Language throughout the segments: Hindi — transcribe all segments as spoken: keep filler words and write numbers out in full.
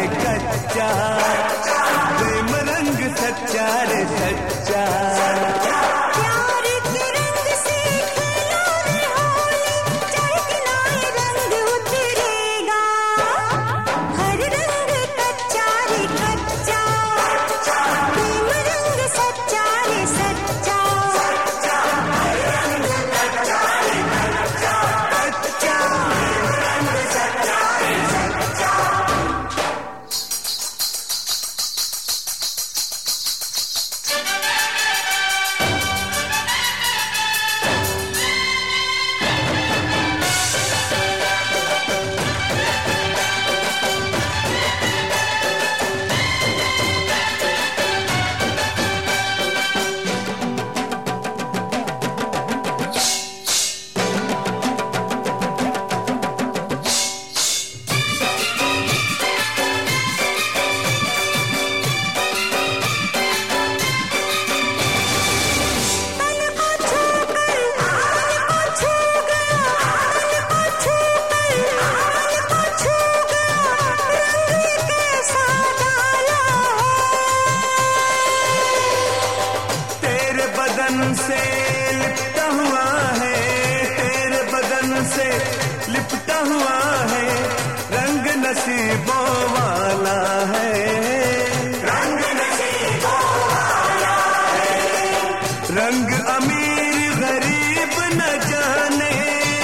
रे कच्चा, प्रेम रंग सच्चा रे सच्चा। से लिपटा हुआ है, तेरे बदन से लिपटा हुआ है, रंग नसीबों वाला है, रंग नसीबों वाला है। रंग अमीर गरीब न जाने,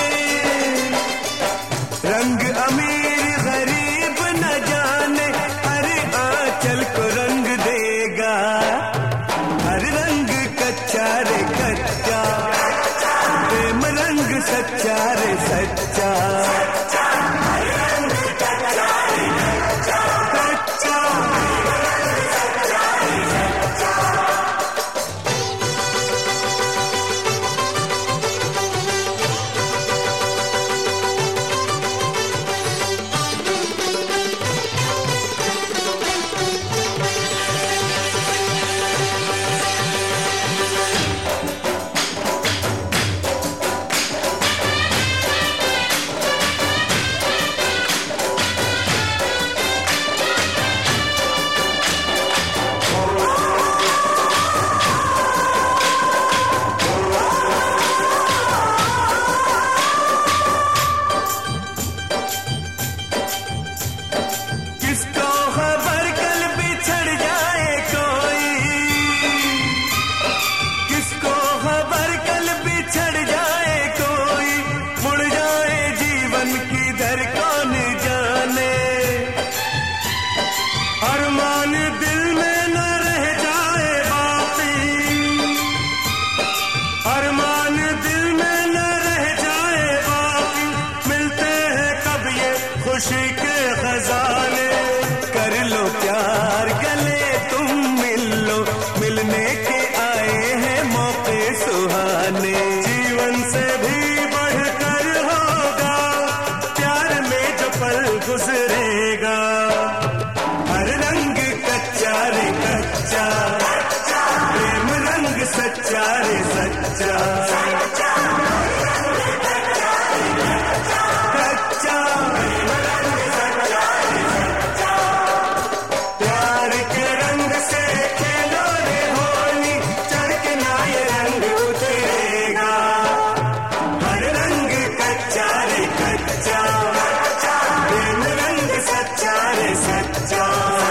रंग अमीर गरीब न जाने, हर आंचल को रंग देगा, हर रंग कच्चा रे कच्चा, प्रेम रंग सच्चा रे सच्चा, हर रंग कच्चा रे कच्चा, कच्चा सच्चा रे सच्चा। अरमान दिल में न रह जाए बाकी, अरमान दिल में न रह जाए बाकी, मिलते हैं कब ये खुशी के खजाने, कर लो प्यार गले तुम मिल लो, मिलने के आए हैं मौके सुहाने, जीवन से भी बढ़कर होगा प्यार में जो पल गुजरेगा, हर रंग कच्चा रे कच्चा, प्रेम रंग सच्चा रे सच्चा, कच्चा प्रेम रंग सच्चा रे सच्चा। प्यार के रंग से खेलो रे होली, चढ़ के ना ये रंग उतरेगा, हर रंग कच्चा रे कच्चा, प्रेम रंग सच्चा रे सच्चा।